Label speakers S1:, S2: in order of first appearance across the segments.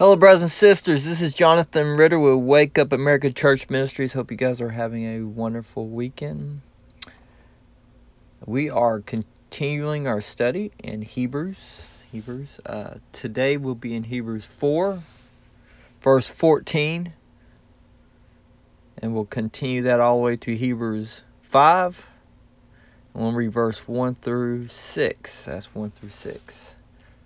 S1: Hello, brothers and sisters. This is Jonathan Ritter with Wake Up America Church Ministries. Hope you guys are having a wonderful weekend. We are continuing our study in Hebrews. Today we'll be in Hebrews 4, verse 14. And we'll continue that all the way to Hebrews 5. And we'll read verse 1 through 6. That's 1 through 6.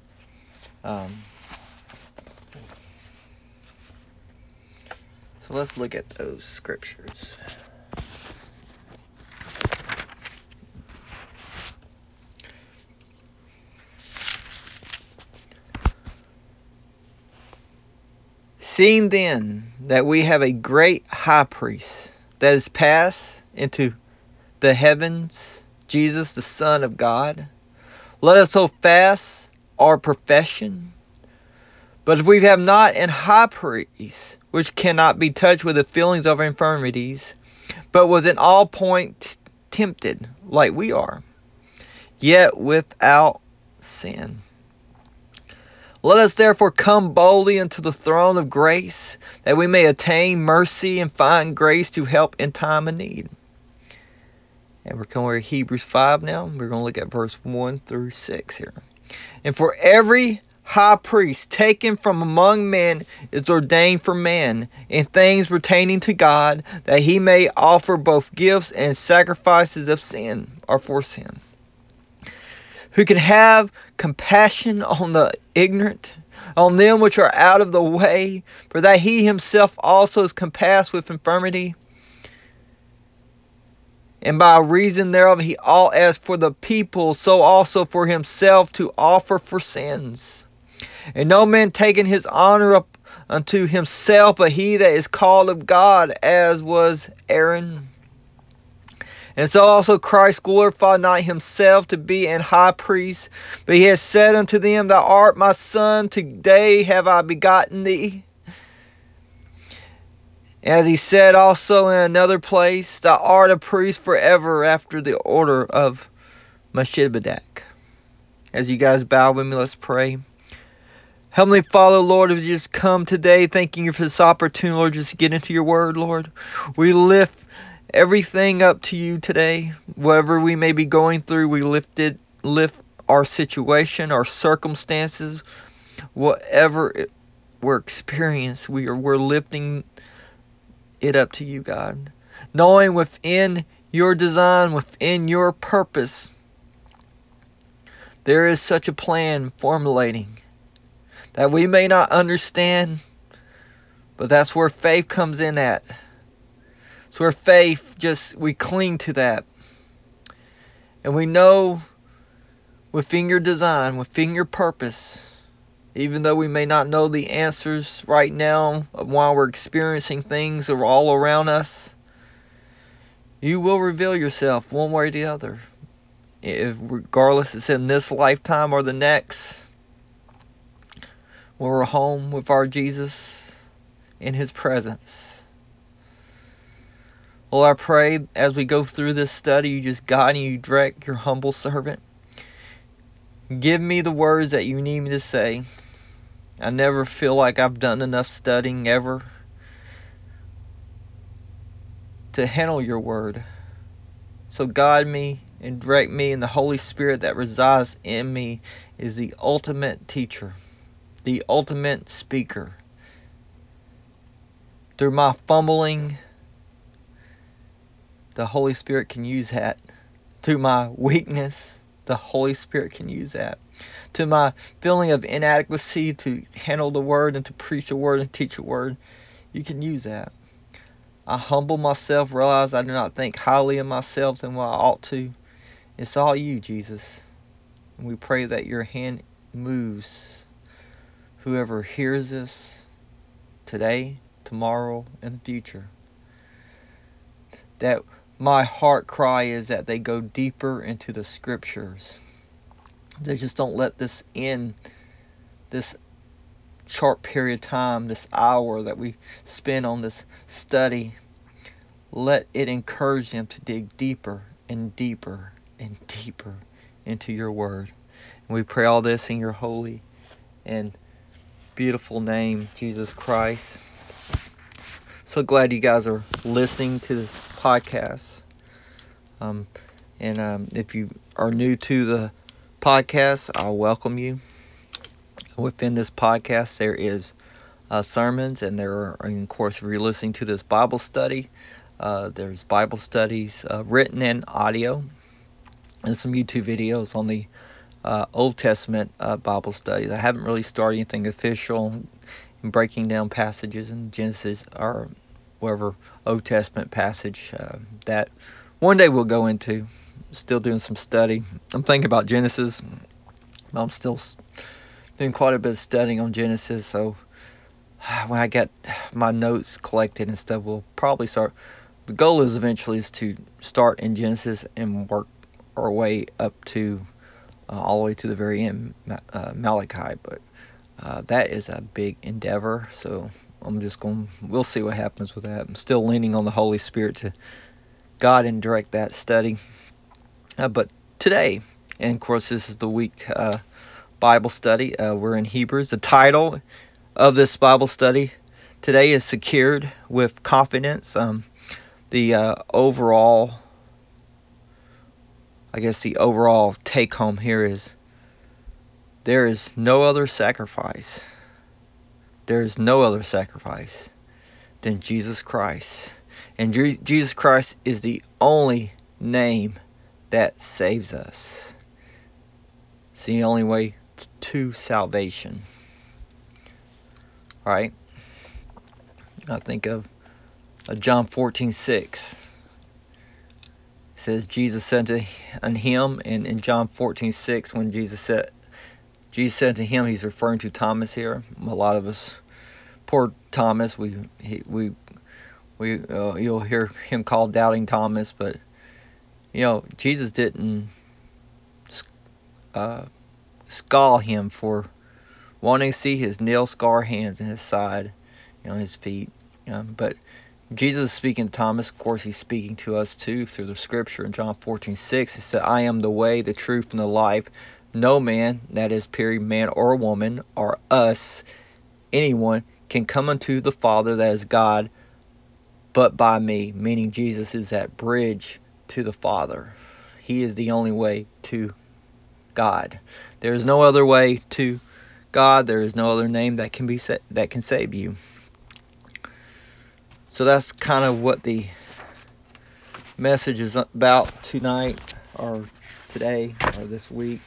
S1: So let's look at those scriptures. Seeing then that we have a great high priest that is passed into the heavens, Jesus the Son of God, let us hold fast our profession. But if we have not an high priest which cannot be touched with the feelings of our infirmities, but was in all points tempted like we are, yet without sin. Let us therefore come boldly unto the throne of grace, that we may attain mercy and find grace to help in time of need. And we're coming to Hebrews 5 now. We're going to look at verse 1 through 6 here. And for every high priest taken from among men is ordained for man in things pertaining to God, that he may offer both gifts and sacrifices of sin, or for sin, who can have compassion on the ignorant, on them which are out of the way, for that he himself also is compassed with infirmity. And by reason thereof he ought, as for the people, so also for himself, to offer for sins. And no man taking his honor up unto himself, but he that is called of God, as was Aaron. And so also Christ glorified not himself to be an high priest, but he has said unto them, Thou art my son, today have I begotten thee. As he said also in another place, Thou art a priest forever after the order of Melchizedek. As you guys bow with me, let's pray. Heavenly Father, Lord, we just come today thanking you for this opportunity, Lord, just to get into your word, Lord. We lift everything up to you today. Whatever we may be going through, we lift our situation, our circumstances, whatever we're experiencing, we're lifting it up to you, God. Knowing within your design, within your purpose, there is such a plan formulating that we may not understand, but that's where faith comes in at. It's where faith, we cling to that. And we know within your design, within your purpose, even though we may not know the answers right now while we're experiencing things that are all around us, you will reveal yourself one way or the other. Regardless it's in this lifetime or the next, when we're home with our Jesus in his presence. Lord, I pray as we go through this study, you just guide and you direct your humble servant. Give me the words that you need me to say. I never feel like I've done enough studying ever to handle your word. So guide me and direct me, and the Holy Spirit that resides in me is the ultimate teacher, the ultimate speaker. Through my fumbling, the Holy Spirit can use that. Through my weakness, the Holy Spirit can use that. To my feeling of inadequacy to handle the word and to preach the word and teach the word, you can use that. I humble myself, realize I do not think highly of myself than what I ought to. It's all you, Jesus. And we pray that your hand moves whoever hears this today, tomorrow, and the future. That my heart cry is that they go deeper into the scriptures. They just don't let this end, this short period of time, this hour that we spend on this study. Let it encourage them to dig deeper and deeper and deeper into your word. And we pray all this in your holy and beautiful name, Jesus Christ. So glad you guys are listening to this podcast. If you are new to the podcast, I'll welcome you. Within this podcast, there is sermons, and there are, of course, if you're listening to this Bible study, there's Bible studies written and audio, and some YouTube videos on the Old Testament Bible studies. I haven't really started anything official in breaking down passages in Genesis or whatever Old Testament passage that one day we'll go into. Still doing some study. I'm thinking about Genesis. I'm still doing quite a bit of studying on Genesis, so when I get my notes collected and stuff, we'll probably start. The goal is eventually to start in Genesis and work our way up to all the way to the very end, Malachi. But that is a big endeavor, so we'll see what happens with that. I'm still leaning on the Holy Spirit to guide and direct that study. But today, and of course this is the week Bible study, we're in Hebrews. The title of this Bible study today is Secured with Confidence. The overall take home here is there is no other sacrifice. There is no other sacrifice than Jesus Christ. And Jesus Christ is the only name that saves us. It's the only way to salvation. Right? I think of John 14:6. It says Jesus said unto him, and in John 14:6, when Jesus said to him, he's referring to Thomas here. A lot of us, poor Thomas, you'll hear him called Doubting Thomas, but Jesus didn't scold him for wanting to see his nail-scarred hands in his side, his feet. But Jesus is speaking to Thomas. Of course, he's speaking to us too through the scripture. In John 14:6, he said, I am the way, the truth, and the life. No man, that is, period, man or woman, or us, anyone, can come unto the Father, that is God, but by me. Meaning Jesus is that bridge to the Father. He is the only way to God. There is no other way to God. There is no other name that can save you. So that's kind of what the message is about tonight, or today, or this week.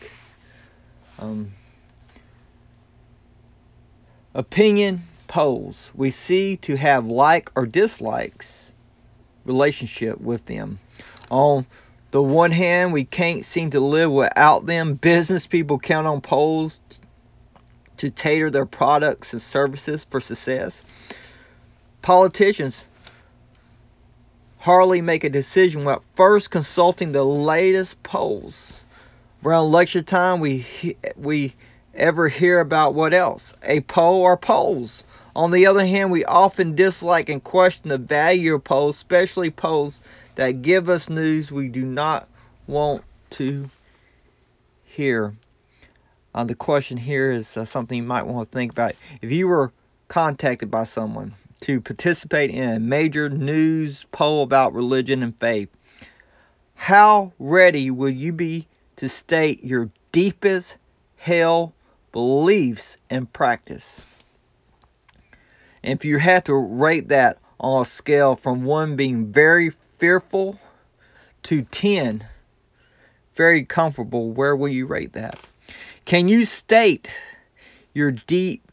S1: Opinion polls. We see to have like or dislikes relationship with them. On the one hand, we can't seem to live without them. Business people count on polls to tailor their products and services for success. Politicians hardly make a decision without first consulting the latest polls. Around election time, we ever hear about what else? A poll or polls. On the other hand, we often dislike and question the value of polls, especially polls that give us news we do not want to hear. The question here is something you might want to think about. If you were contacted by someone to participate in a major news poll about religion and faith, how ready will you be to state your deepest held beliefs and practice? And if you had to rate that on a scale from 1 being very fearful to 10 very comfortable, where will you rate that? Can you state your deep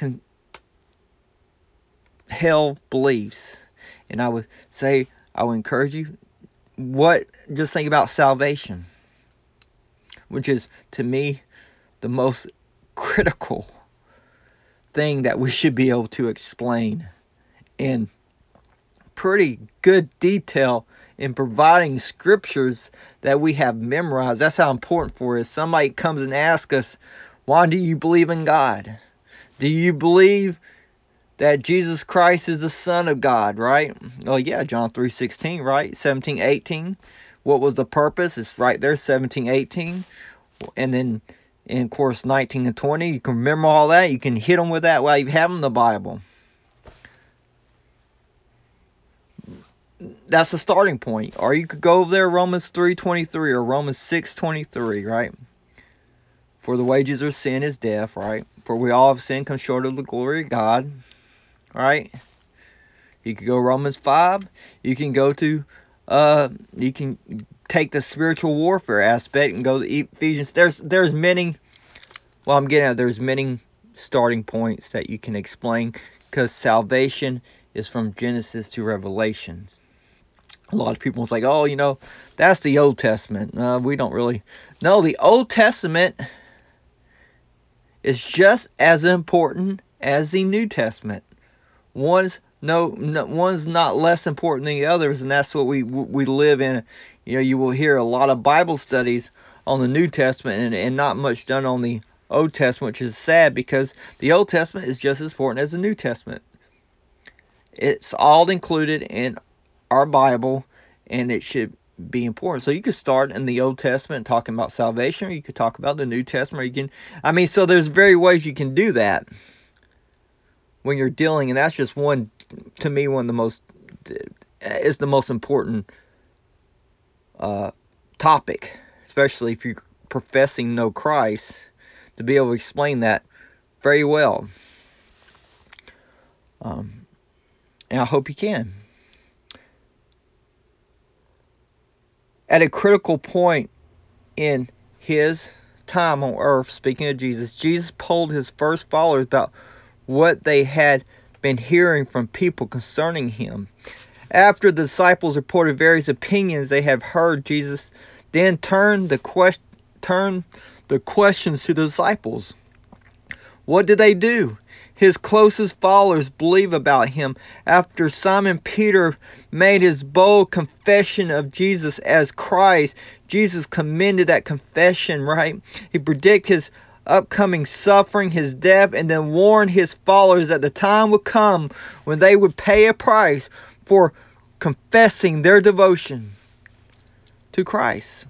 S1: held beliefs? And I would encourage you, just think about salvation, which is, to me, the most critical thing that we should be able to explain in pretty good detail in providing scriptures that we have memorized. That's how important for us. Somebody comes and asks us, why do you believe in God? Do you believe that Jesus Christ is the Son of God, right? Oh yeah, John 3:16, right? 17:18. What was the purpose? It's right there, 17:18. And then in, of course, 19 and 20. You can remember all that. You can hit them with that while you have them in the Bible. That's the starting point. Or you could go over there, Romans 3:23 or Romans 6:23, right? For the wages of sin is death, right? For we all have sinned, come short of the glory of God, right? You could go Romans 5. You can go to, you can take the spiritual warfare aspect and go to Ephesians. There's many, well, I'm getting at, there's many starting points that you can explain, because salvation is from Genesis to Revelations. A lot of people say, oh, that's the Old Testament. We don't really. No, the Old Testament is just as important as the New Testament. One's not less important than the others, and that's what we live in. You will hear a lot of Bible studies on the New Testament and not much done on the Old Testament, which is sad, because the Old Testament is just as important as the New Testament. It's all included in our Bible, and it should be important. So you could start in the Old Testament talking about salvation, or you could talk about the New Testament. So there's very ways you can do that when you're dealing, and that's just one, to me, one of the most, is the most important topic, especially if you're professing no Christ, to be able to explain that very well. And I hope you can. At a critical point in his time on earth, speaking of Jesus polled his first followers about what they had been hearing from people concerning him. After the disciples reported various opinions they have heard, Jesus then turned the questions to the disciples. What did they do? His closest followers believe about him. After Simon Peter made his bold confession of Jesus as Christ, Jesus commended that confession, right? He predicted his upcoming suffering, his death, and then warned his followers that the time would come when they would pay a price for confessing their devotion to Christ.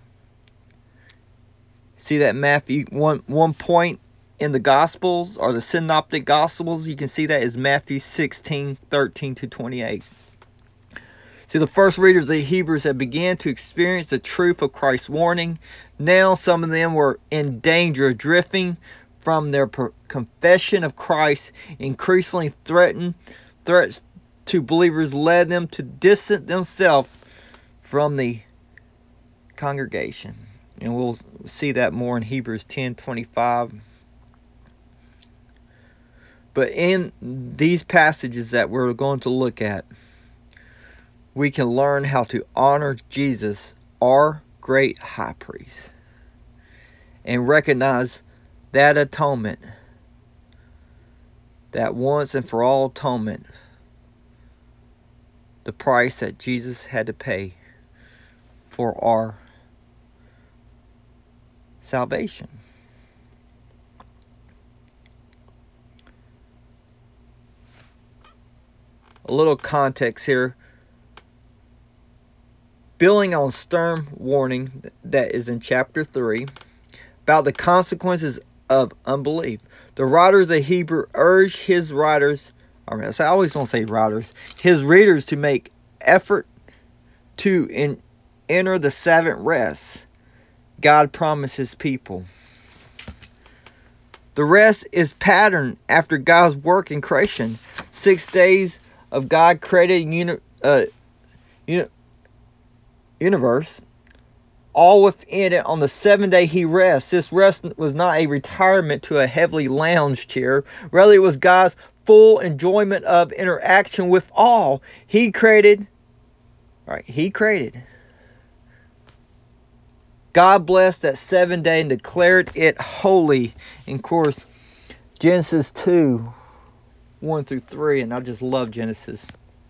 S1: See that Matthew, one point in the Gospels, or the Synoptic Gospels, you can see that is Matthew 16:13-28. See, the first readers of the Hebrews had began to experience the truth of Christ's warning. Now some of them were in danger of drifting from their confession of Christ. Increasingly threats to believers led them to distance themselves from the congregation. And we'll see that more in Hebrews 10:25. But in these passages that we're going to look at, we can learn how to honor Jesus, our great high priest, and recognize that atonement, that once and for all atonement, the price that Jesus had to pay for our salvation. A little context here. Building on stern warning that is in chapter 3 about the consequences of unbelief, the writers of Hebrew urge his readers to make effort to enter the Sabbath rest God promised his people. The rest is patterned after God's work in creation. 6 days of God created universe, all within it. On the 7th day he rests. This rest was not a retirement to a heavily lounge chair. Rather, it was God's full enjoyment of interaction with all. He created. God blessed that 7th day and declared it holy. And of course, Genesis 2:1-3, and I just love Genesis.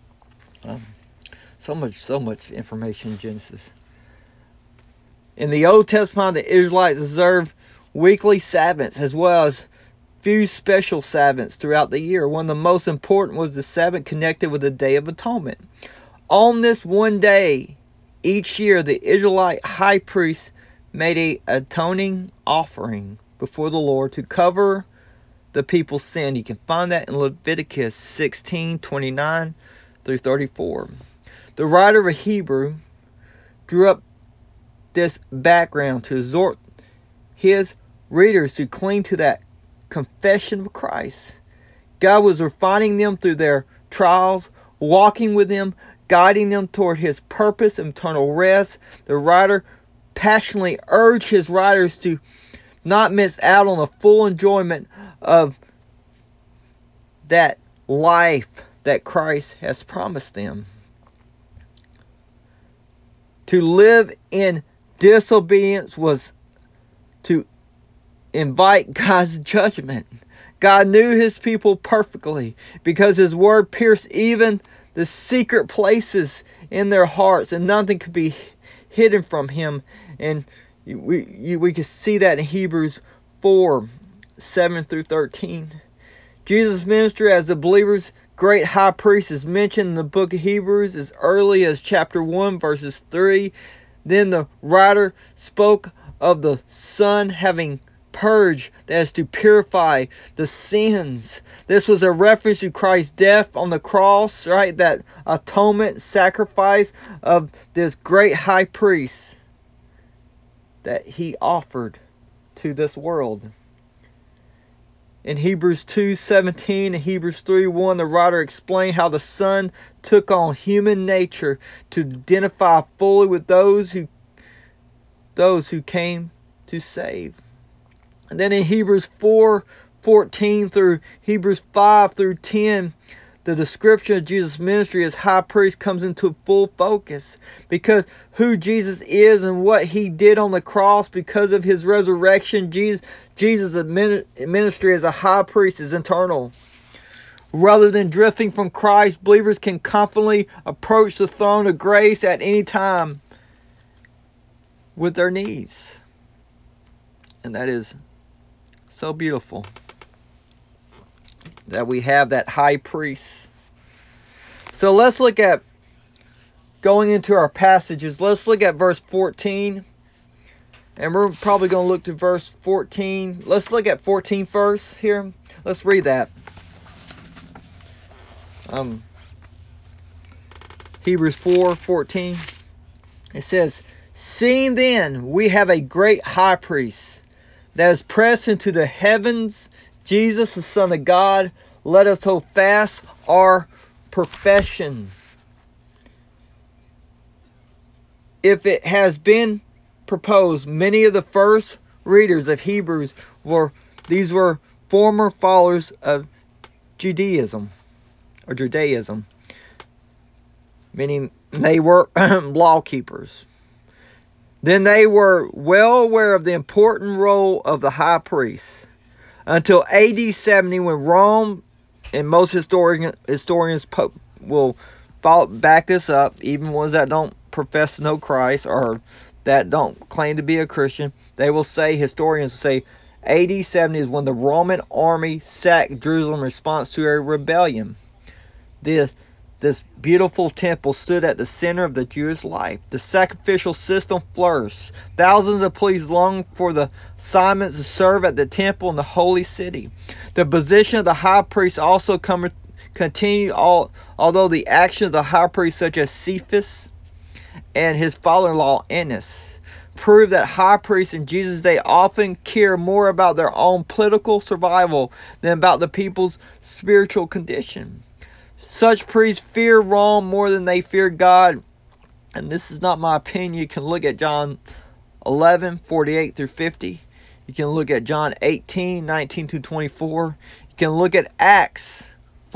S1: So much information in Genesis. In the Old Testament, the Israelites observed weekly Sabbaths as well as few special Sabbaths throughout the year. One of the most important was the Sabbath connected with the Day of Atonement. On this one day each year, the Israelite high priest made an atoning offering before the Lord to cover the people's sin. You can find that in Leviticus 16:29 through 34. The writer of Hebrew drew up this background to exhort his readers to cling to that confession of Christ. God was refining them through their trials, walking with them, guiding them toward his purpose and eternal rest. The writer passionately urged his writers to not miss out on the full enjoyment of that life that Christ has promised them. To live in disobedience was to invite God's judgment. God knew his people perfectly because his word pierced even the secret places in their hearts, and nothing could be hidden from him. And we can see that in Hebrews 4:7 through 13. Jesus' ministry as the believer's great high priest is mentioned in the book of Hebrews as early as chapter 1 verses 3. Then the writer spoke of the Son having purge, that is to purify the sins. This was a reference to Christ's death on the cross, right? That atonement sacrifice of this great high priest that he offered to this world. In Hebrews 2:17 and Hebrews 3:1, the writer explained how the Son took on human nature to identify fully with those who came to save. And then in Hebrews 4:14 through Hebrews 5 through 10, the description of Jesus' ministry as high priest comes into full focus, because who Jesus is and what he did on the cross because of his resurrection. Jesus' ministry as a high priest is eternal. Rather than drifting from Christ, believers can confidently approach the throne of grace at any time with their needs. And that is so beautiful that we have that high priest. So let's look at, going into our passages, let's look at verse 14. And we're probably going to look to verse 14. Let's look at 14 first here. Let's read that. Hebrews 4:14. It says, "Seeing then we have a great high priest that is pressed into the heavens, Jesus the Son of God, let us hold fast our profession. If it has been proposed, many of the first readers of Hebrews were former followers of Judaism, meaning they were law keepers. Then they were well aware of the important role of the high priest until AD 70, when Rome, and most historians will back this up, even ones that don't profess to know Christ or that don't claim to be a Christian, historians will say AD 70 is when the Roman army sacked Jerusalem in response to a rebellion. This beautiful temple stood at the center of the Jewish life. The sacrificial system flourished. Thousands of priests longed for the assignments to serve at the temple in the holy city. The position of the high priest also continued, although the actions of the high priest, such as Cephas and his father-in-law Annas, prove that high priests in Jesus' day often care more about their own political survival than about the people's spiritual condition. Such priests fear Rome more than they fear God. And this is not my opinion. You can look at John 11:48 through 50. You can look at John 18:19 to 24. You can look at Acts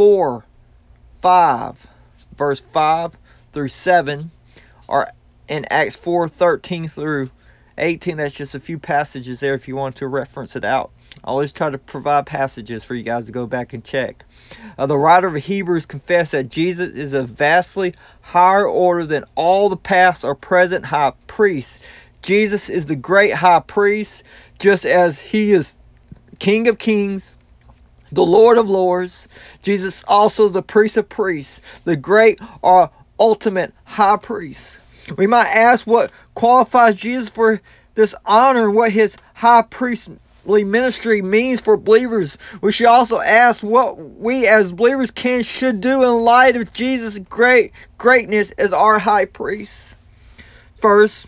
S1: 4:5, verse 5 through 7, or in Acts 4:13 through 18. That's just a few passages there if you want to reference it out. I always try to provide passages for you guys to go back and check. The writer of Hebrews confessed that Jesus is a vastly higher order than all the past or present high priests. Jesus is the great high priest, just as he is King of kings, the Lord of lords. Jesus also is the priest of priests, the great or ultimate high priest. We might ask what qualifies Jesus for this honor, what his high priest earthly ministry means for believers, we should also ask what we as believers should do in light of Jesus' greatness as our high priest. First,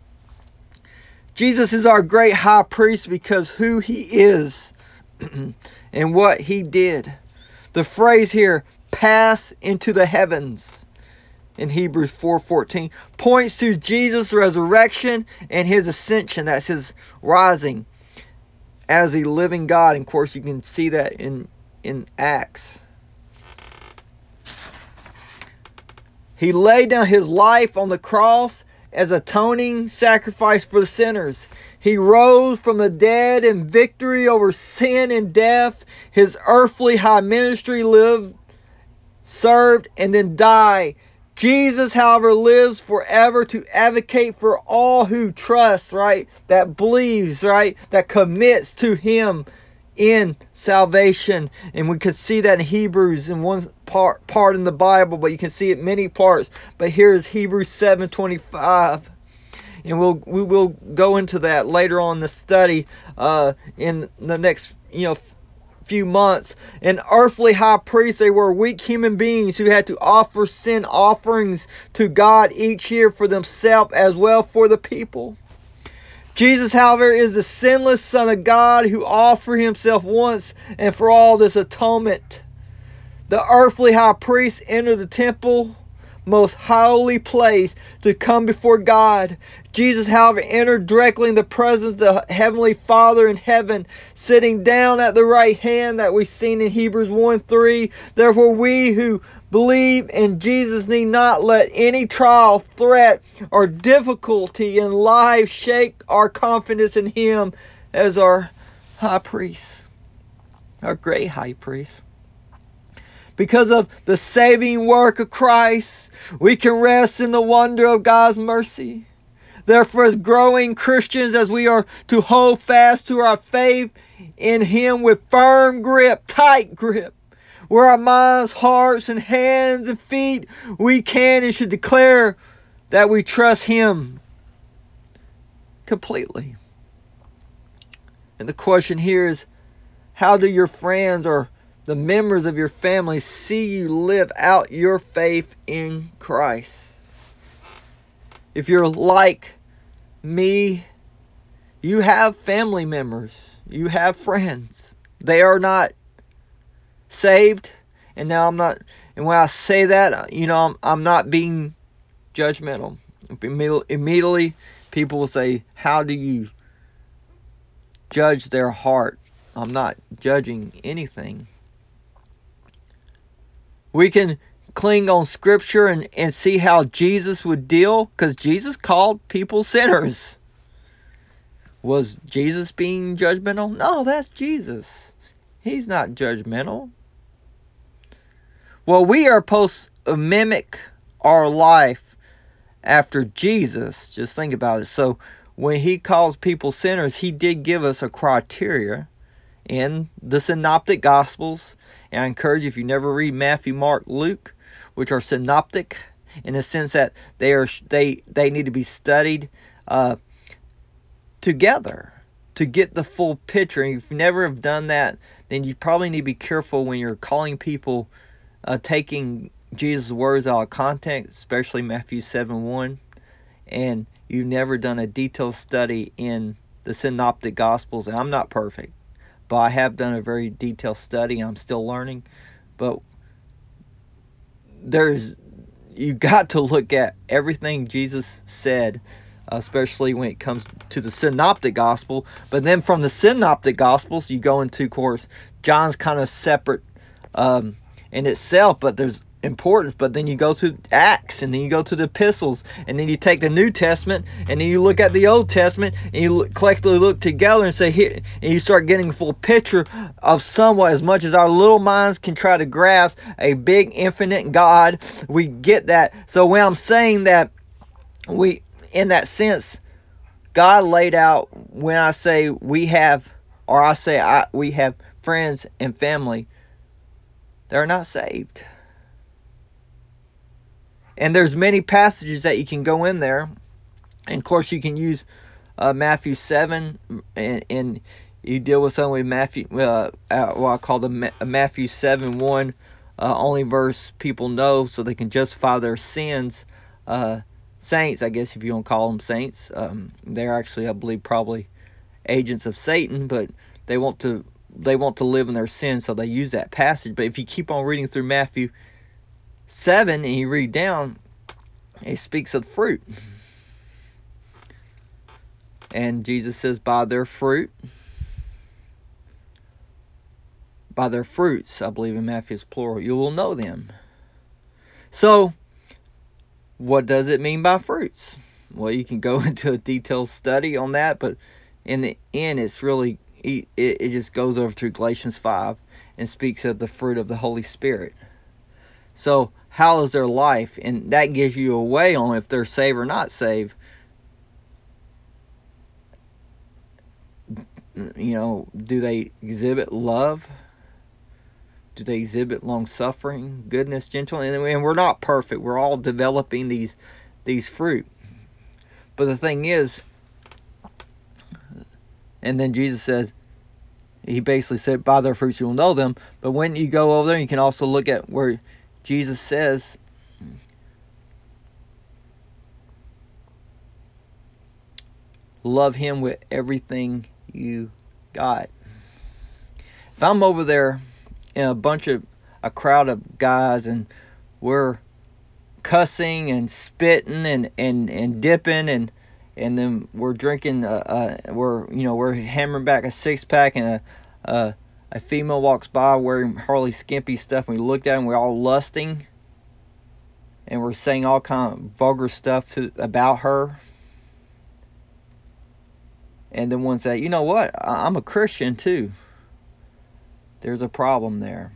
S1: Jesus is our great high priest because who he is and what he did. The phrase here, pass into the heavens, in Hebrews 4:14, points to Jesus' resurrection and his ascension. That's his rising as a living God. And of course, you can see that in Acts. He laid down his life on the cross as atoning sacrifice for the sinners. He rose from the dead in victory over sin and death. His earthly high ministry lived, served, and then died. Jesus, however, lives forever to advocate for all who trust, right? That believes, right? That commits to him in salvation. And we could see that in Hebrews in one part in the Bible, but you can see it in many parts. But here is Hebrews 7:25. And we will go into that later on in the study in the next few months. An earthly high priest, they were weak human beings who had to offer sin offerings to God each year for themselves as well for the people. Jesus, however, is the sinless Son of God who offered himself once and for all this atonement. The earthly high priest entered the temple, most holy place, to come before God. Jesus, however, entered directly in the presence of the Heavenly Father in heaven, sitting down at the right hand that we've seen in Hebrews 1:3. Therefore, we who believe in Jesus need not let any trial, threat, or difficulty in life shake our confidence in him as our high priest, our great high priest. Because of the saving work of Christ, we can rest in the wonder of God's mercy. Therefore, as growing Christians, as we are to hold fast to our faith in him with firm grip, tight grip, where our minds, hearts, and hands and feet, we can and should declare that we trust him completely. And the question here is, how do your friends or the members of your family see you live out your faith in Christ? If you're like me, you have family members, you have friends. They are not saved, and now I'm not. And when I say that, I'm not being judgmental. Immediately, people will say, "How do you judge their heart?" I'm not judging anything. We can cling on Scripture and see how Jesus would deal, because Jesus called people sinners. Was Jesus being judgmental? No, that's Jesus. He's not judgmental. Well, we are supposed to mimic our life after Jesus. Just think about it. So when he calls people sinners, he did give us a criteria in the Synoptic Gospels. And I encourage you, if you never read Matthew, Mark, Luke, which are synoptic in the sense that they need to be studied together to get the full picture. And if you never have done that, then you probably need to be careful when you're calling people, taking Jesus' words out of context, especially Matthew 7:1, and you've never done a detailed study in the Synoptic Gospels. And I'm not perfect, but I have done a very detailed study. I'm still learning. But you got to look at everything Jesus said, especially when it comes to the Synoptic Gospel. But then from the Synoptic Gospels, you go into, of course, John's kind of separate in itself, but there's importance. But then you go to Acts, and then you go to the epistles, and then you take the New Testament, and then you look at the Old Testament, and you collectively look together and say, here, and you start getting a full picture of somewhat, as much as our little minds can try to grasp a big infinite God. We get that. So when I'm saying that, in that sense, God laid out, when I say we have, or I say we have friends and family, they're not saved. And there's many passages that you can go in there. And of course, you can use Matthew 7, and You deal with something with Matthew, what I call the Matthew 7:1, only verse people know so they can justify their sins. Saints, I guess if you don't call them saints, they're actually, I believe, probably agents of Satan, but they want to live in their sins, so they use that passage. But if you keep on reading through Matthew 7 and you read down, it speaks of fruit. And Jesus says, by their fruits, I believe in Matthew's plural, you will know them. So, what does it mean by fruits? Well, you can go into a detailed study on that, but in the end, it's really, it just goes over to Galatians 5 and speaks of the fruit of the Holy Spirit. So, how is their life? And that gives you a way on if they're saved or not saved. Do they exhibit love? Do they exhibit long-suffering, goodness, gentleness? And we're not perfect. We're all developing these fruit. But the thing is, and then Jesus said, he basically said, by their fruits you will know them. But when you go over there, you can also look at where Jesus says, love him with everything you got. If I'm over there in a crowd of guys and we're cussing and spitting and dipping and then we're drinking we're hammering back a 6-pack and a female walks by wearing Harley skimpy stuff and we looked at her and we're all lusting and we're saying all kind of vulgar stuff about her, and then one say, you know what, I'm a Christian too. There's a problem there.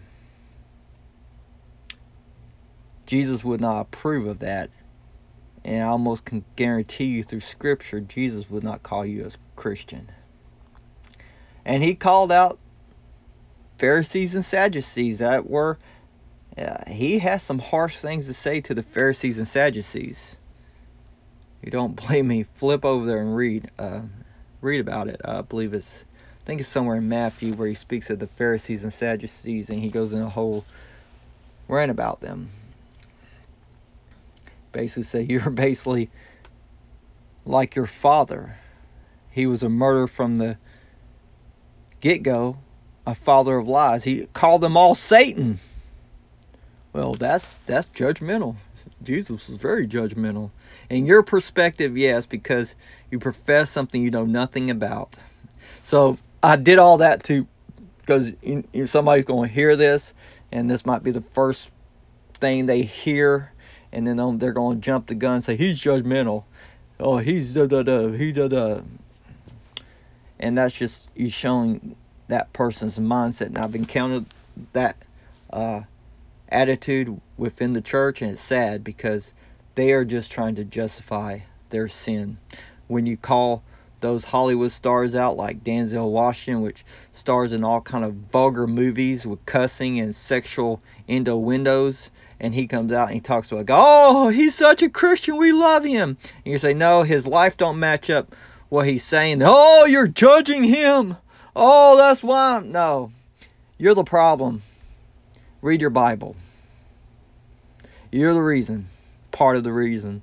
S1: Jesus would not approve of that. And I almost can guarantee you through Scripture, Jesus would not call you a Christian. And he called out Pharisees and Sadducees that were, he has some harsh things to say to the Pharisees and Sadducees. If you don't believe me, flip over there and read about it. I think it's somewhere in Matthew where he speaks of the Pharisees and Sadducees and he goes in a whole rant about them. Basically say you're basically like your father. He was a murderer from the get-go, a father of lies. He called them all Satan. Well, that's judgmental. Jesus was very judgmental. In your perspective, yes, because you profess something you know nothing about. So I did all that because somebody's going to hear this, and this might be the first thing they hear, and then they're going to jump the gun and say, he's judgmental. Oh, he's da-da-da. And that's just you showing that person's mindset. And I've encountered that attitude within the church, and it's sad because they are just trying to justify their sin. When you call those Hollywood stars out like Denzel Washington, which stars in all kind of vulgar movies with cussing and sexual innuendos, and he comes out and he talks about, oh, he's such a Christian, we love him. And you say, no, his life don't match up what he's saying. Oh, you're judging him. Oh, that's why. No, you're the problem. Read your Bible. You're the reason, part of the reason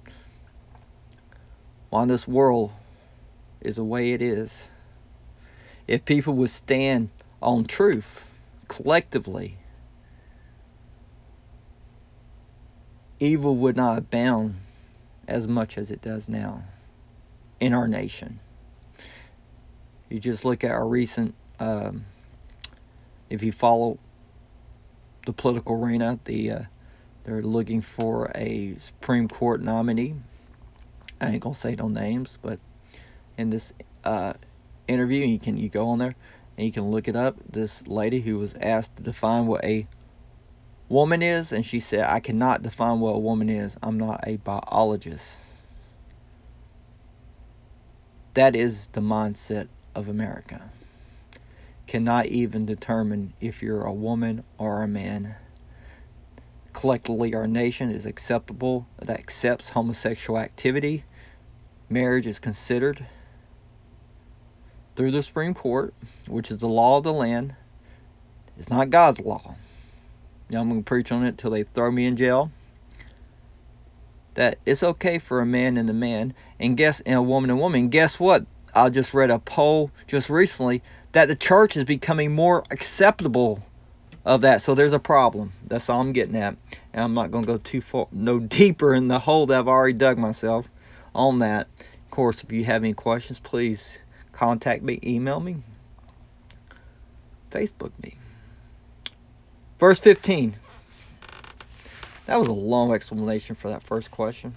S1: why this world is the way it is. If people would stand on truth collectively, evil would not abound as much as it does now in our nation. You just look at our recent, if you follow the political arena, they're looking for a Supreme Court nominee. I ain't gonna say no names, but in this interview, you go on there and you can look it up. This lady who was asked to define what a woman is, and she said, I cannot define what a woman is. I'm not a biologist. That is the mindset of America. Cannot even determine if you're a woman or a man. Collectively, our nation is acceptable, that accepts homosexual activity. Marriage is considered. through the Supreme Court, which is the law of the land. It's not God's law. I'm going to preach on it till they throw me in jail. That it's okay for a man and a man, and a woman and a woman. And guess what? I just read a poll just recently that the church is becoming more acceptable of that. So there's a problem. That's all I'm getting at. And I'm not going to go no deeper in the hole that I've already dug myself on that. Of course, if you have any questions, please contact me, email me, Facebook me. Verse 15. That was a long explanation for that first question.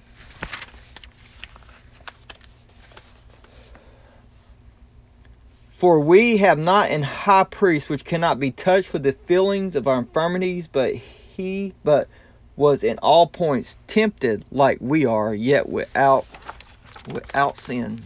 S1: For we have not an high priest which cannot be touched with the feelings of our infirmities, but was in all points tempted like we are, yet without sin.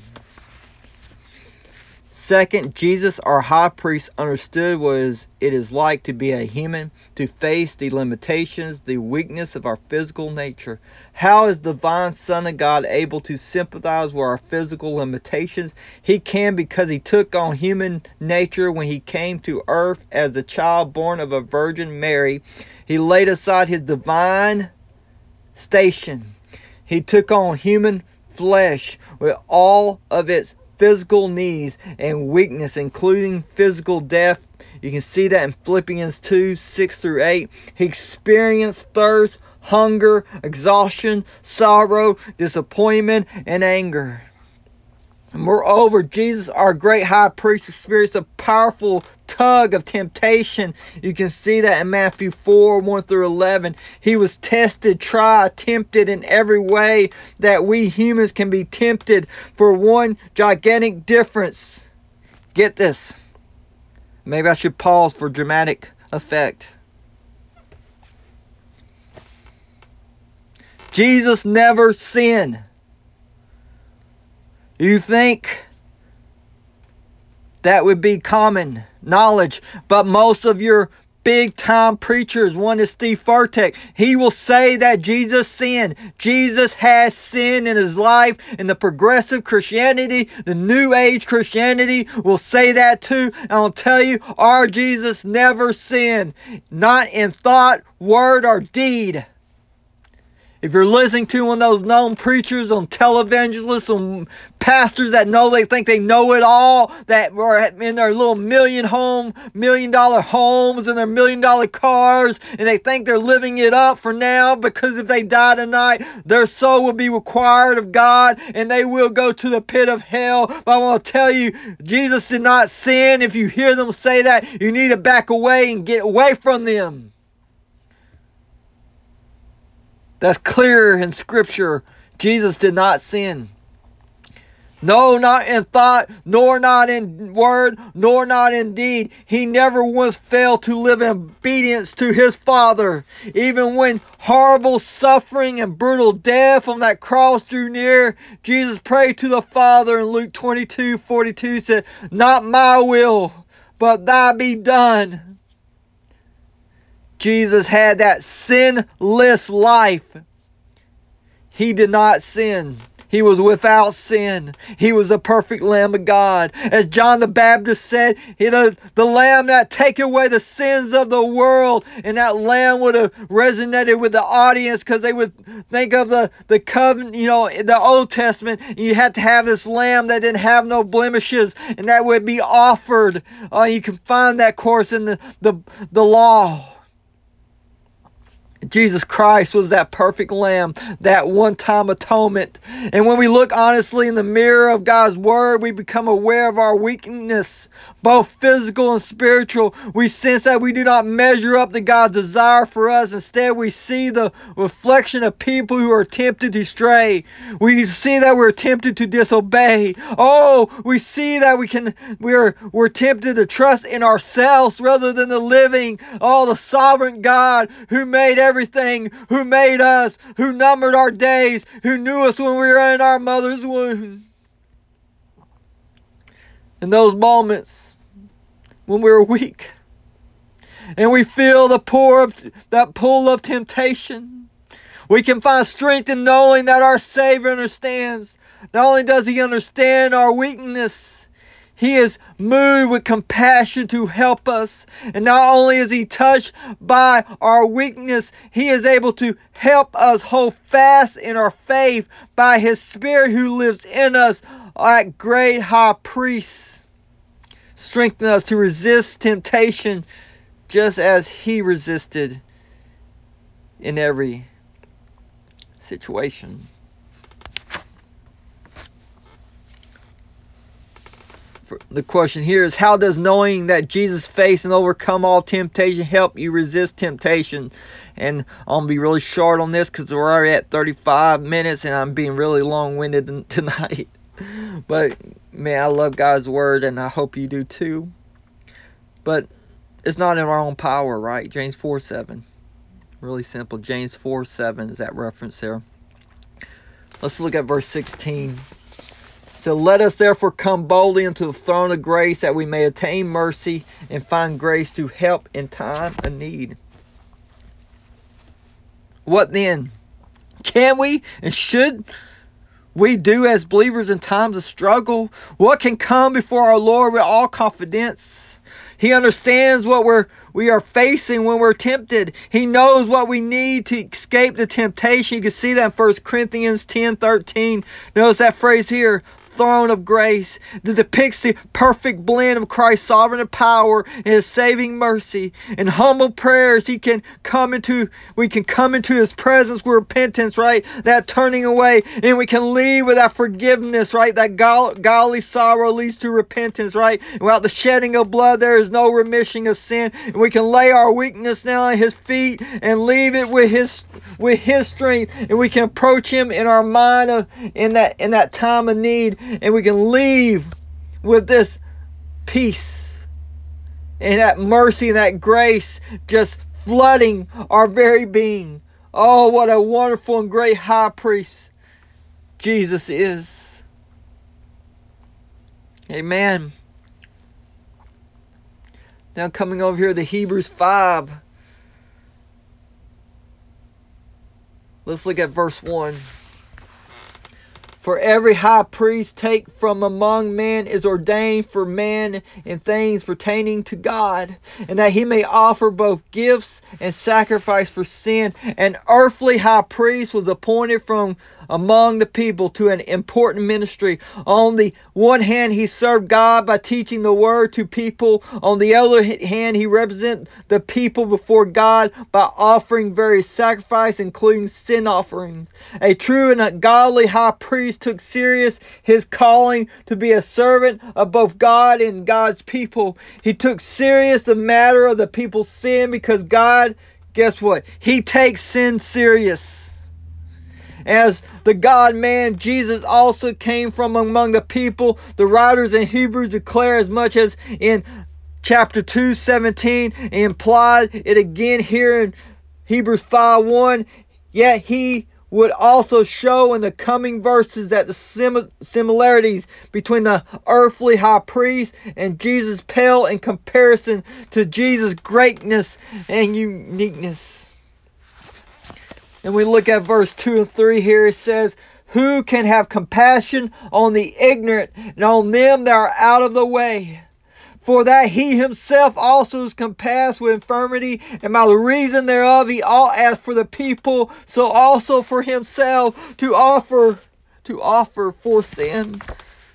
S1: Second, Jesus, our high priest, understood what it is like to be a human, to face the limitations, the weakness of our physical nature. How is the divine Son of God able to sympathize with our physical limitations? He can because he took on human nature when he came to earth as a child born of a Virgin Mary. He laid aside his divine station. He took on human flesh with all of its physical needs and weakness, including physical death. You can see that in Philippians 2, 6 through 8. He experienced thirst, hunger, exhaustion, sorrow, disappointment, and anger. Moreover, Jesus, our great high priest, experienced a powerful tug of temptation. You can see that in Matthew 4, 1 through 11. He was tested, tried, tempted in every way that we humans can be tempted, for one gigantic difference. Get this. Maybe I should pause for dramatic effect. Jesus never sinned. You think that would be common knowledge, but most of your big time preachers, one is Steve Furtick, he will say that Jesus sinned. Jesus has sin in his life, and the progressive Christianity, the New Age Christianity will say that too. And I'll tell you, our Jesus never sinned, not in thought, word, or deed. If you're listening to one of those known preachers on televangelists, on pastors that they think they know it all, that are in their little $1 million homes and their $1 million cars, and they think they're living it up for now because if they die tonight, their soul will be required of God and they will go to the pit of hell. But I want to tell you, Jesus did not sin. If you hear them say that, you need to back away and get away from them. That's clear in Scripture. Jesus did not sin. No, not in thought, nor not in word, nor not in deed. He never once failed to live in obedience to his Father. Even when horrible suffering and brutal death on that cross drew near, Jesus prayed to the Father in Luke 22:42, said, "Not my will, but thy be done." Jesus had that sinless life. He did not sin. He was without sin. He was the perfect Lamb of God. As John the Baptist said, the Lamb that taketh away the sins of the world. And that Lamb would have resonated with the audience because they would think of the covenant, the Old Testament. You had to have this Lamb that didn't have no blemishes, and that would be offered. You can find that course in the law. Jesus Christ was that perfect lamb, that one-time atonement. And when we look honestly in the mirror of God's Word, we become aware of our weakness, both physical and spiritual. We sense that we do not measure up to God's desire for us. Instead, we see the reflection of people who are tempted to stray. We see that we're tempted to disobey. We see that we're tempted to trust in ourselves rather than the living, the sovereign God who made everything, who made us, who numbered our days, who knew us when we were in our mother's womb. In those moments when we were weak and we feel that pull of temptation, we can find strength in knowing that our Savior understands. Not only does He understand our weakness, He is moved with compassion to help us. And not only is He touched by our weakness, He is able to help us hold fast in our faith by His Spirit who lives in us, that great high priest. Strengthen us to resist temptation just as He resisted in every situation. The question here is, how does knowing that Jesus faced and overcome all temptation help you resist temptation? And I'm going to be really short on this because we're already at 35 minutes and I'm being really long-winded tonight. But, man, I love God's Word and I hope you do too. But it's not in our own power, right? James 4:7. Really simple. James 4:7 is that reference there. Let's look at verse 16. So let us therefore come boldly into the throne of grace that we may attain mercy and find grace to help in time of need. What then? Can we and should we do as believers in times of struggle? What can come before our Lord with all confidence? He understands what we are facing when we're tempted. He knows what we need to escape the temptation. You can see that in 1 Corinthians 10:13. Notice that phrase here, throne of grace, that depicts the perfect blend of Christ's sovereign power and His saving mercy. In humble prayers, we can come into His presence with repentance, right? That turning away, and we can leave with that forgiveness, right? That godly sorrow leads to repentance, right? And without the shedding of blood, there is no remission of sin. And we can lay our weakness now at His feet and leave it with His strength, and we can approach Him in our mind in that time of need. And we can leave with this peace and that mercy and that grace just flooding our very being. Oh, what a wonderful and great high priest Jesus is. Amen. Now coming over here to Hebrews 5. Let's look at verse 1. For every high priest take from among men is ordained for man in things pertaining to God, and that he may offer both gifts and sacrifice for sin. An earthly high priest was appointed from among the people to an important ministry. On the one hand, he served God by teaching the word to people. On the other hand, he represented the people before God by offering various sacrifices, including sin offerings. A true and a godly high priest took serious his calling to be a servant of both God and God's people. He took serious the matter of the people's sin because God, guess what? He takes sin serious. As the God-man, Jesus also came from among the people. The writers in Hebrews declare as much as in chapter 2:17, and implied it again here in Hebrews 5:1. Yet he would also show in the coming verses that the similarities between the earthly high priest and Jesus pale in comparison to Jesus' greatness and uniqueness. And we look at verse 2 and 3 here. It says, who can have compassion on the ignorant and on them that are out of the way? For that he himself also is compassed with infirmity, and by the reason thereof he all asked for the people, so also for himself to offer for sins.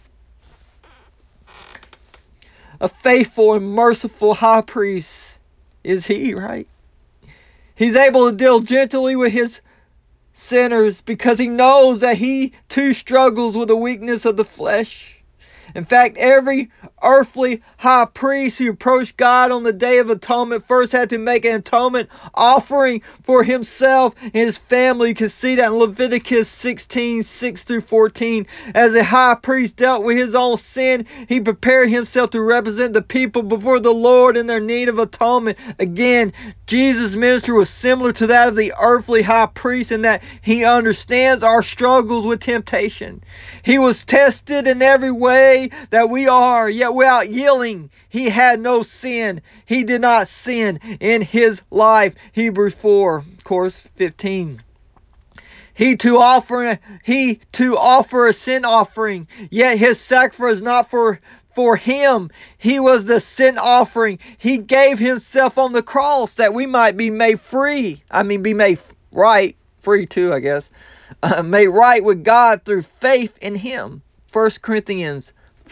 S1: A faithful and merciful high priest is he, right? He's able to deal gently with his sinners because he knows that he too struggles with the weakness of the flesh. In fact, every earthly high priest who approached God on the Day of Atonement first had to make an atonement offering for himself and his family. You can see that in Leviticus 16:6-14. As a high priest dealt with his own sin, he prepared himself to represent the people before the Lord in their need of atonement. Again, Jesus' ministry was similar to that of the earthly high priest in that he understands our struggles with temptation. He was tested in every way that we are, yet without yielding, he had no sin. He did not sin in his life. Hebrews 4, of course, 15. He to offer a sin offering, yet his sacrifice is not for for him. He was the sin offering. He gave himself on the cross that we might be made free. Be made right. Free too, I guess. Made right with God through faith in him. 1 Corinthians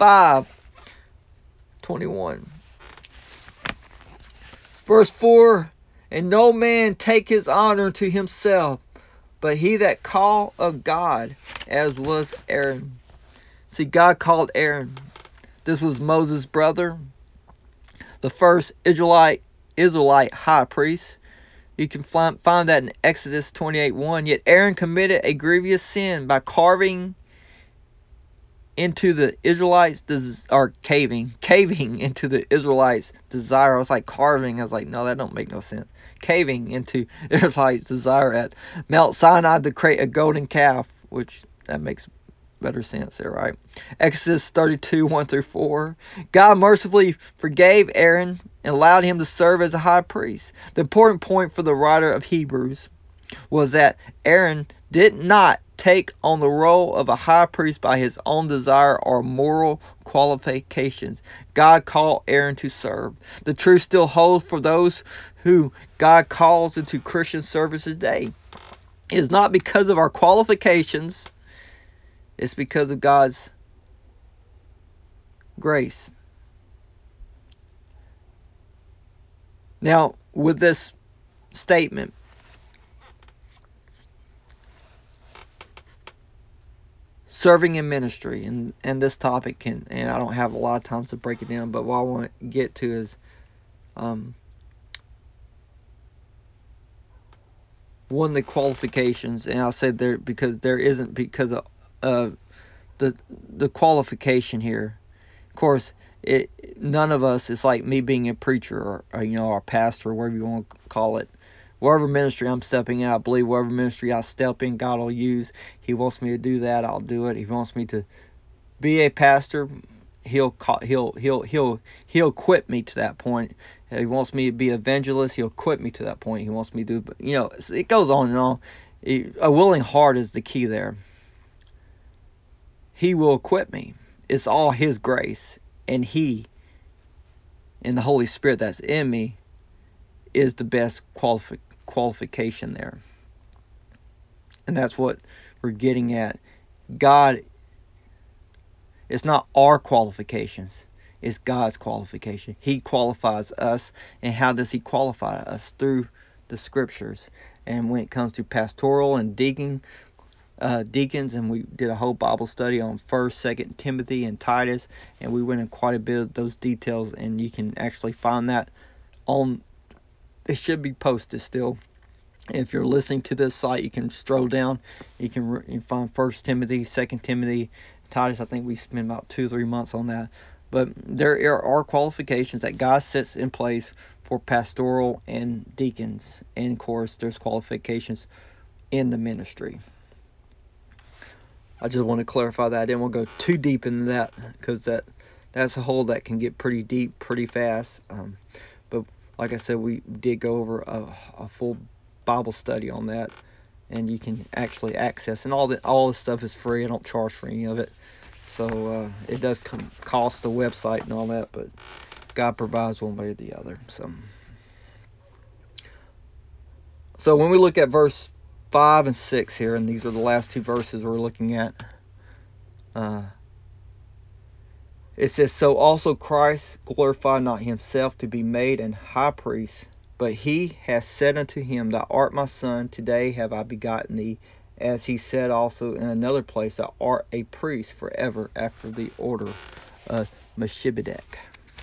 S1: 5:21. Verse 4, and no man take his honor to himself, but he that called of God, as was Aaron. See, God called Aaron. This was Moses' brother, the first Israelite high priest. You can find that in Exodus 28:1. Yet Aaron committed a grievous sin by carving into the Israelites, or caving into the Israelites' desire. I was like, carving. I was like, no, that don't make no sense. Caving into Israelites' desire at Mount Sinai to create a golden calf, which that makes better sense there, right? Exodus 32:1-4. God mercifully forgave Aaron and allowed him to serve as a high priest. The important point for the writer of Hebrews was that Aaron did not take on the role of a high priest by his own desire or moral qualifications. God called Aaron to serve. The truth still holds for those who God calls into Christian service today. It is not because of our qualifications. It's because of God's grace. Now, with this statement, serving in ministry, and this topic and I don't have a lot of time to break it down, but what I want to get to is one of the qualifications, and I'll say there because there isn't because of the qualification here. Of course, none of us, it's like me being a preacher or a pastor, or whatever you want to call it. Whatever ministry I'm stepping in, I believe whatever ministry I step in, God will use. He wants me to do that, I'll do it. He wants me to be a pastor, he'll equip me to that point. He wants me to be an evangelist, he'll equip me to that point. He wants me to do, it goes on and on. A willing heart is the key there. He will equip me. It's all his grace, and he and the Holy Spirit that's in me is the best qualification there. And that's what we're getting at. God, it's not our qualifications, it's God's qualification. He qualifies us. And how does he qualify us? Through the scriptures. And when it comes to pastoral and deacons, and we did a whole Bible study on 1st, 2nd Timothy and Titus, and we went in quite a bit of those details, and you can actually find that on, it should be posted still. If you're listening to this site, you can stroll down, you can find 1st Timothy, 2nd Timothy, Titus. I think we spent about 2-3 months on that. But there are qualifications that God sets in place for pastoral and deacons, and of course there's qualifications in the ministry. I just want to clarify that. I didn't want to go too deep into that, because that's a hole that can get pretty deep pretty fast. But like I said, we did go over a full Bible study on that, and you can actually access, and all this stuff is free. I don't charge for any of it, so it does cost the website and all that, but God provides one way or the other. So when we look at verse 5 and 6 here, and these are the last two verses we're looking at, it says, so also Christ glorified not himself to be made an high priest, but he has said unto him, thou art my son, today have I begotten thee. As he said also in another place, thou art a priest forever after the order of Melchizedek.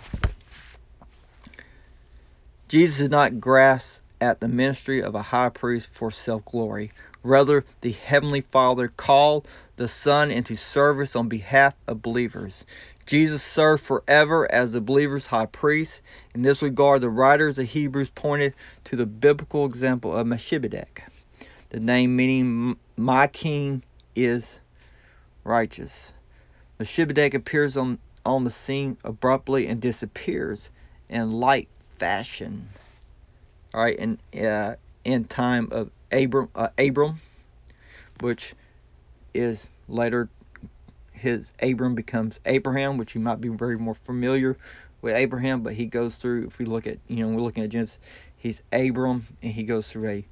S1: Jesus did not grasp at the ministry of a high priest for self-glory. Rather, the Heavenly Father called the Son into service on behalf of believers. Jesus served forever as the believer's high priest. In this regard, the writers of Hebrews pointed to the biblical example of Melchizedek, the name meaning my king is righteous. Melchizedek appears on the scene abruptly and disappears in light fashion. All right, in time of Abram, which is later his Abram becomes Abraham, which you might be very more familiar with Abraham, but he goes through, if we look at, we're looking at Genesis, he's Abram, and he goes through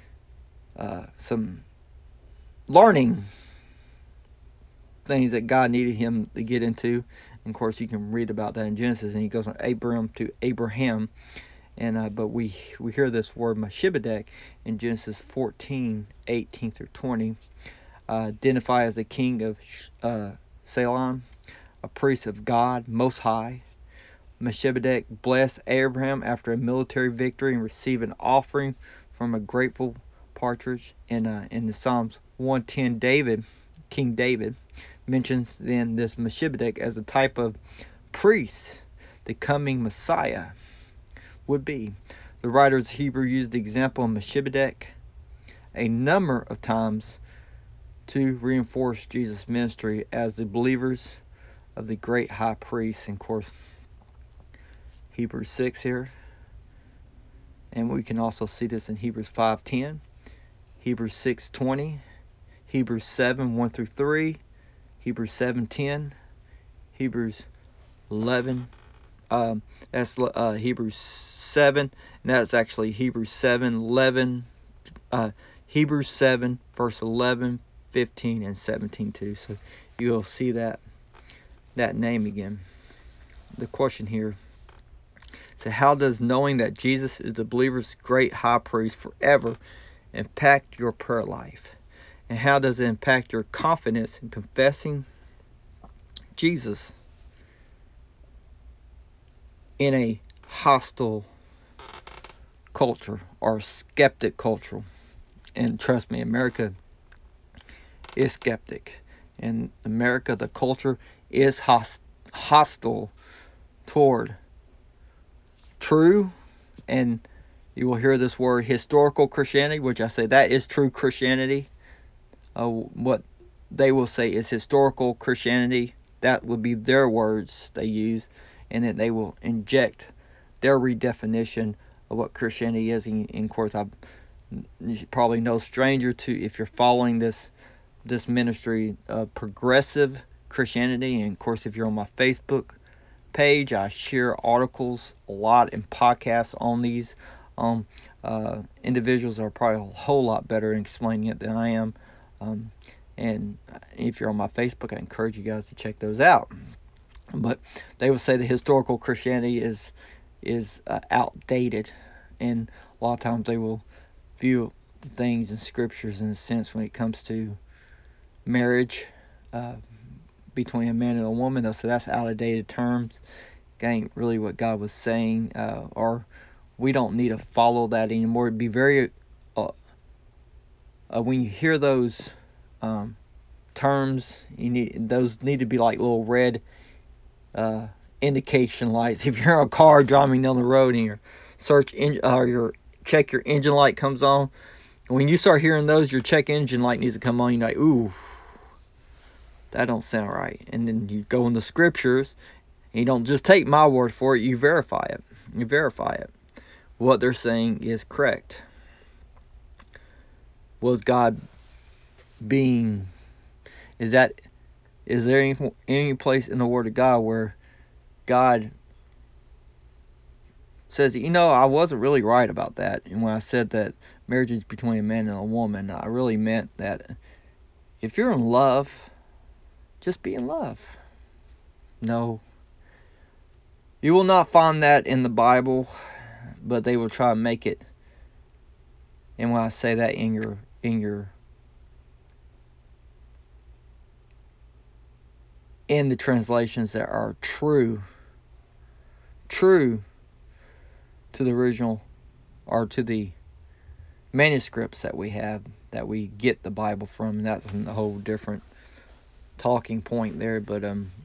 S1: some learning things that God needed him to get into. And of course, you can read about that in Genesis, and he goes from Abram to Abraham. And but we hear this word Meshibedek in Genesis 14:18 through 20, identify as the king of Salem, a priest of God Most High. Meshibedek blessed Abraham after a military victory and received an offering from a grateful partridge. In the Psalms 110, King David mentions then this Meshibedek as a type of priest the coming Messiah would be. The writers of Hebrew used the example of Meshibedek a number of times to reinforce Jesus' ministry as the believers of the great high priest. And of course, Hebrews 6 here. And we can also see this in Hebrews 5:10, Hebrews 6:20, Hebrews 7:1 through 3, Hebrews 7:10, Hebrews 11. That's Hebrews 7, and that's actually Hebrews 7:11. Hebrews 7, verse 11, 15, and 17 too. So you'll see that name again. The question here: so how does knowing that Jesus is the believer's great high priest forever impact your prayer life? And how does it impact your confidence in confessing Jesus in a hostile culture or skeptic culture? And trust me, America is skeptic. In America, the culture is hostile toward true, and you will hear this word historical Christianity, which I say that is true Christianity. What they will say is historical Christianity. That would be their words they use, and then they will inject their redefinition of what Christianity is. And of course, you're probably no stranger to, if you're following this ministry, progressive Christianity. And of course, if you're on my Facebook page, I share articles a lot and podcasts on these. Individuals are probably a whole lot better in explaining it than I am. And if you're on my Facebook, I encourage you guys to check those out. But they will say that historical Christianity is outdated, and a lot of times they will view things in scriptures in a sense when it comes to marriage between a man and a woman. They'll say that's outdated terms. That ain't really what God was saying, or we don't need to follow that anymore. It'd be very when you hear those terms, those need to be like little red indication lights. If you're in a car driving down the road and your check your engine light comes on, when you start hearing those, your check engine light needs to come on. You're like, ooh, that don't sound right. And then you go in the scriptures, and you don't just take my word for it. You verify it. What they're saying is correct. Was God being? Is there any place in the Word of God where God says, I wasn't really right about that, and when I said that marriage is between a man and a woman, I really meant that if you're in love, just be in love. No. You will not find that in the Bible, but they will try to make it. And when I say that, in the translations that are true to the original, or to the manuscripts that we have, that we get the Bible from, and that's a whole different talking point there. But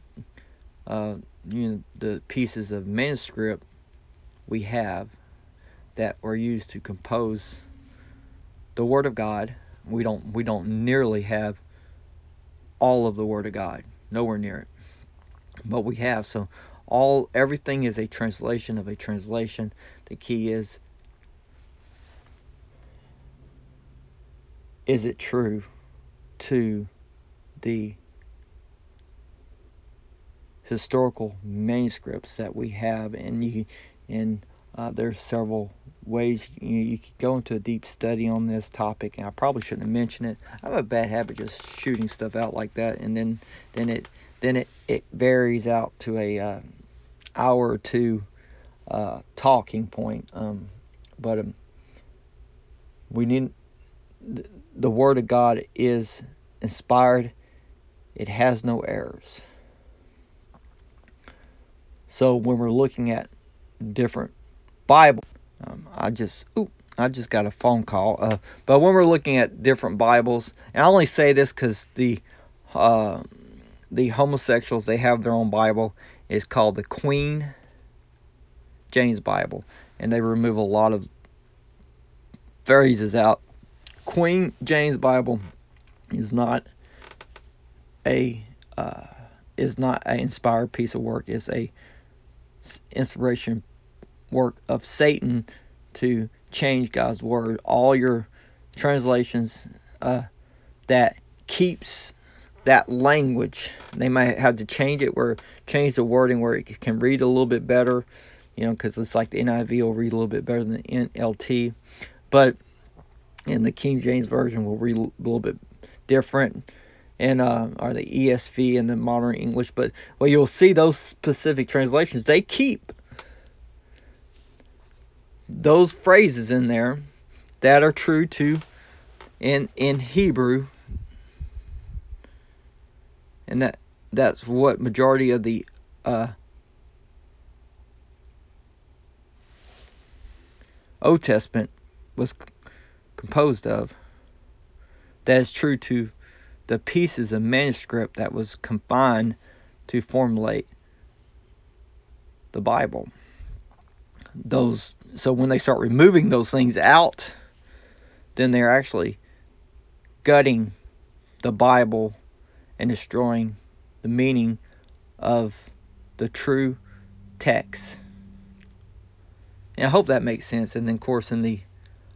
S1: the pieces of manuscript we have that were used to compose the Word of God, we don't nearly have all of the Word of God, nowhere near it, but we have. So everything is a translation of a translation. The key is it true to the historical manuscripts that we have, and there's several ways you could go into a deep study on this topic, and I probably shouldn't have mentioned it. I have a bad habit just shooting stuff out like that, and then it varies out to a hour or two talking point. But we need the Word of God is inspired. It has no errors. So when we're looking at different Bible, I just got a phone call. But when we're looking at different Bibles, and I only say this because the homosexuals, they have their own Bible. It's called the Queen James Bible, and they remove a lot of phrases out. Queen James Bible is not an inspired piece of work. It's a inspiration work of Satan to change God's word. All your translations that keeps that language, they might have to change the wording where it can read a little bit better, because it's like the NIV will read a little bit better than the NLT, but in the King James Version will read a little bit different, and or the ESV and the Modern English. But you'll see those specific translations, they keep those phrases in there that are true to in Hebrew, and that's what majority of the Old Testament was composed of. That is true to the pieces of manuscript that was combined to formulate the Bible. So when they start removing those things out, then they're actually gutting the Bible and destroying the meaning of the true text. And I hope that makes sense. And then, of course, in the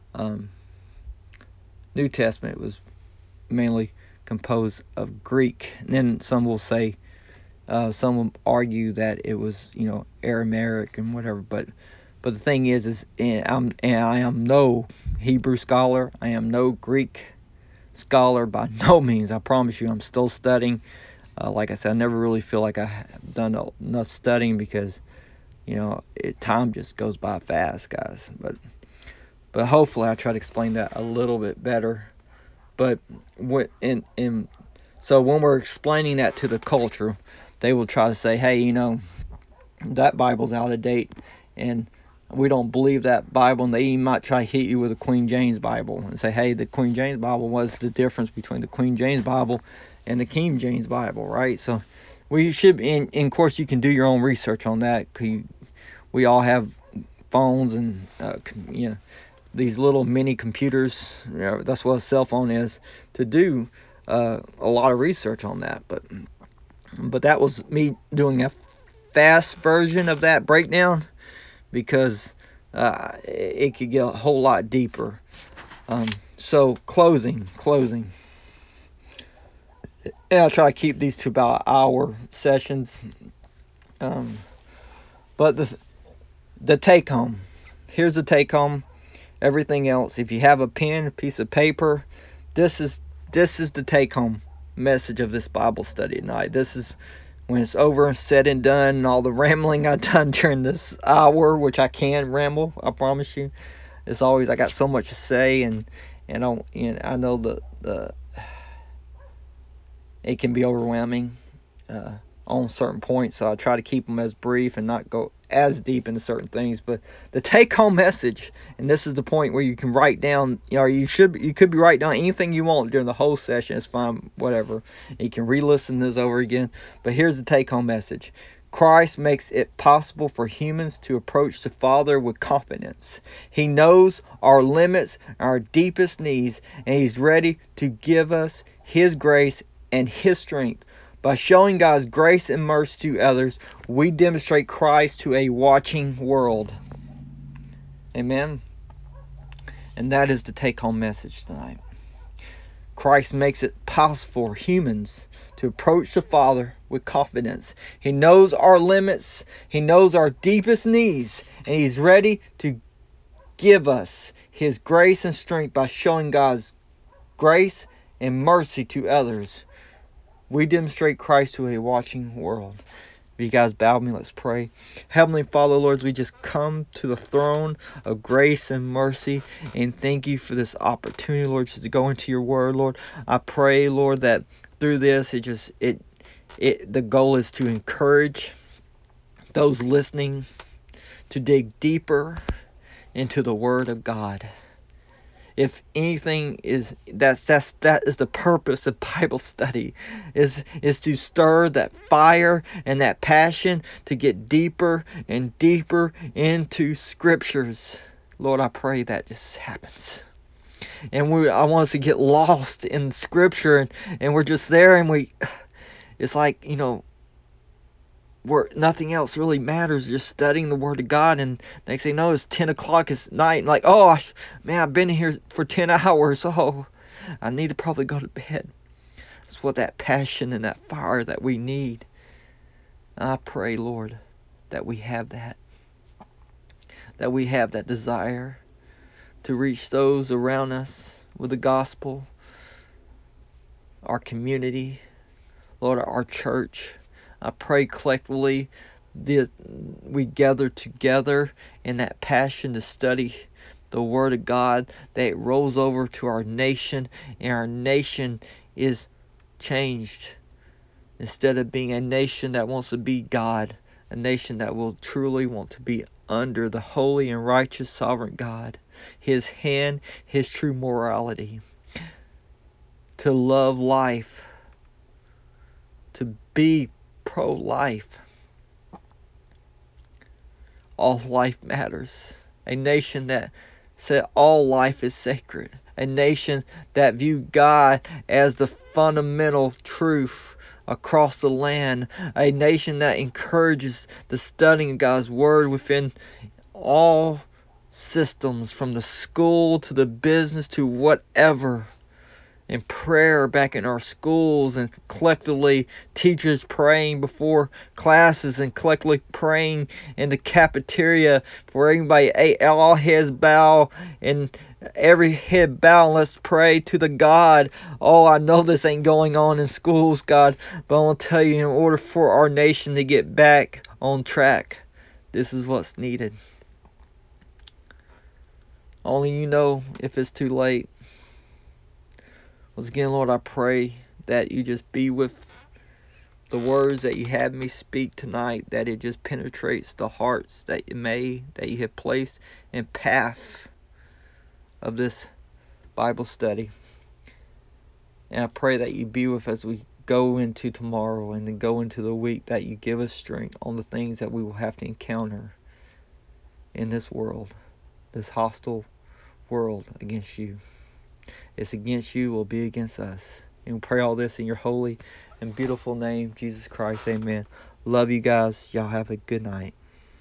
S1: New Testament, it was mainly composed of Greek. And then some will say, some will argue that it was, Aramaic and whatever. But the thing is I am no Hebrew scholar. I am no Greek scholar by no means. I promise you, I'm still studying. Like I said, I never really feel like I have done enough studying because, time just goes by fast, guys. But hopefully I try to explain that a little bit better. But so when we're explaining that to the culture, they will try to say, hey, that Bible's out of date, and we don't believe that Bible. And they might try to hit you with a Queen James Bible and say, hey, the Queen James Bible was the difference between the Queen James Bible and the King James Bible, right? So we should, and of course you can do your own research on that. We all have phones and these little mini computers. That's what a cell phone is, to do a lot of research on that. But that was me doing a fast version of that breakdown, because it could get a whole lot deeper. So closing. And I'll try to keep these to about hour sessions. But the take home. Here's the take home. Everything else, if you have a pen, a piece of paper, this is the take home message of this Bible study tonight. This is when it's over, said and done, and all the rambling I've done during this hour, which I can ramble, I promise you. It's always, I got so much to say, and I know the it can be overwhelming on certain points, so I try to keep them as brief and not go as deep into certain things. But the take-home message, and this is the point where you can write down, you could be writing down anything you want during the whole session. It's fine, whatever. You can re-listen this over again. But here's the take-home message. Christ makes it possible for humans to approach the Father with confidence. He knows our limits, our deepest needs, and He's ready to give us His grace and His strength. By showing God's grace and mercy to others, we demonstrate Christ to a watching world. Amen. And that is the take-home message tonight. Christ makes it possible for humans to approach the Father with confidence. He knows our limits. He knows our deepest needs. And He's ready to give us His grace and strength by showing God's grace and mercy to others. We demonstrate Christ to a watching world. If you guys bow with me, let's pray. Heavenly Father, Lord, as we just come to the throne of grace and mercy, and thank you for this opportunity, Lord, just to go into your word, Lord. I pray, Lord, that through this, the goal is to encourage those listening to dig deeper into the word of God. If anything that is the purpose of Bible study, is to stir that fire and that passion to get deeper and deeper into scriptures. Lord, I pray that just happens. And I want us to get lost in scripture, and we're just there, and it's like, where nothing else really matters, just studying the Word of God, and next thing you know, it's 10 o'clock, it's night, and like, oh, man, I've been here for 10 hours, oh, I need to probably go to bed. That's what that passion and that fire that we need. I pray, Lord, that we have that desire to reach those around us with the gospel, our community, Lord, our church. I pray collectively that we gather together in that passion to study the Word of God, that it rolls over to our nation, and our nation is changed. Instead of being a nation that wants to be God, a nation that will truly want to be under the holy and righteous sovereign God, His hand, His true morality, to love life, to be pro-life. All life matters. A nation that said all life is sacred. A nation that viewed God as the fundamental truth across the land. A nation that encourages the studying of God's Word within all systems, from the school to the business to whatever. And prayer back in our schools, and collectively teachers praying before classes, and collectively praying in the cafeteria for everybody. All heads bow, and every head bow, and let's pray to the God. Oh, I know this ain't going on in schools, God, but I want to tell you, in order for our nation to get back on track, this is what's needed. Only you know if it's too late. Once again, Lord, I pray that you just be with the words that you have me speak tonight, that it just penetrates the hearts that you have placed in path of this Bible study. And I pray that you be with us as we go into tomorrow and then go into the week, that you give us strength on the things that we will have to encounter in this world, this hostile world against you. It's against you, will be against us. And we pray all this in your holy and beautiful name, Jesus Christ. Amen. Love you guys. Y'all have a good night.